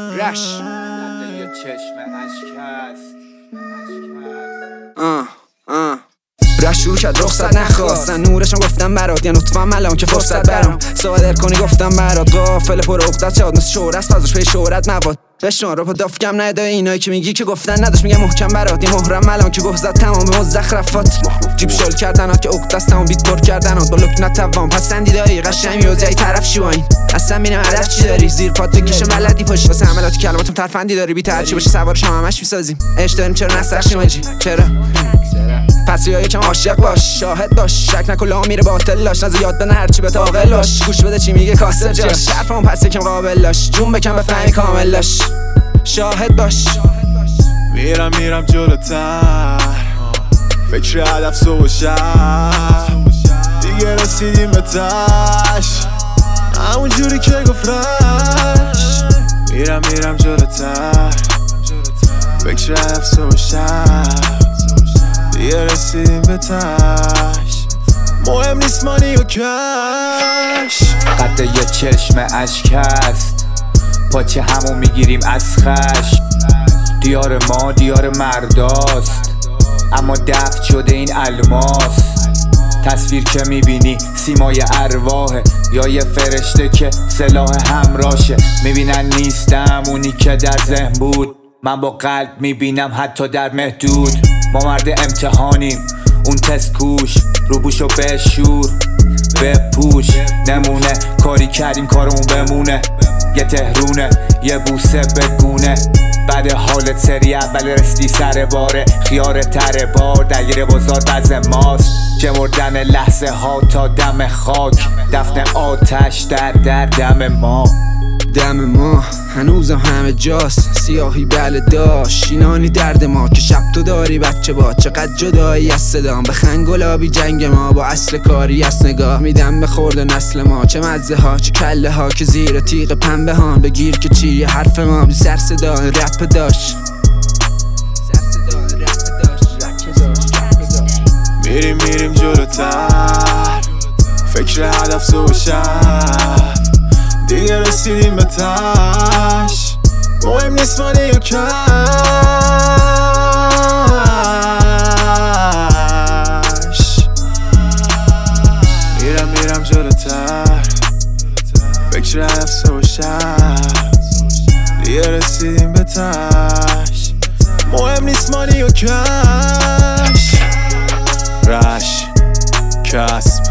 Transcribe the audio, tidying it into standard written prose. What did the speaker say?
رش قطعه یه چشم اشک است. رش شروع کرد رخصت نخواستن نورشان گفتم برات یه نطفم الان که فرصت برام صادر کنی گفتم برات قافل پر عقدت شاد مثل شهرت فضاش پی شهرت مواد بشنو رو پدافکم نده اینایی که میگی که گفتن نداشت میگم محکم برات یه مهرم الان که گه زد تمام مزخرفات جیب شل کردن ها که عقد است تمام بیت پر کردن ها با لک نتوان پسندیدایی قشنگ میوزی طرف شوین اصلا بینم هدف چی داری زیر پات بکشه بلدی پشت واسه حملات کلماتم ترفندی داری بی ترچی باشه سوارش همش میسازیم عشق داریم چرا نسخشیم آجی چرا پس یا یکم عاشق باش شاهد باش شک نکن لا میره باطل لاش نزا یاد بنه هرچی به عاقل باش گوش بده چی میگه کاسب جاش حرفم پس یکم قابل لاش جون بکن بفهمی کامل لاش شاهد باش میرم جلوتر فکر هدف صبح و شب دیگه رسیدیم به تش همون جوری که گفت رش میرم جلوتر فکر هدف صبح و شب دیگه رسیدیم به تش مهم نیست مانی و کش قطعه یه چشم اشک است پاچه همو میگیریم از خش دیار ما دیار مرداست اما دفن شده این الماس تصویر که میبینی سیمای ارواحه یا یه فرشته که سلاح همراشه میبینن نیستم اونی که در ذهن بود من با قلب میبینم حتی در محدود ما مرد امتحانیم اون تست کوش رو بوشو بشور بپوش نمونه کاری کردیم کارمون بمونه یه تهرونه یه بوسه بگونه بعد حالت سری اول رسیدی سر باره خیار تر بار درگیر بازار وز ماست جمردن لحظه ها تا دم خاک دفن آتش در دم ما هنوزم همه جاست سیاهی بله داشت شینانی درد ما که شب تو داری بچه با چقدر جدایی از صدام بخن گلابی جنگ ما با اصل کاری از نگاه میدم به خورد نسل ما چه مزه ها چه کله ها که زیر تیغ پنبه هان بگیر که چی حرف ما بی سر صدا رپ داشت میریم جلوتر فکر هدف صبح و شب دیگه رسیدیم به تش مهم نیست مانی یا کش میرم جلوتر فکر هدف صبح و شب دیگه رسیدیم به تش مهم نیست مانی یا کش رش کسب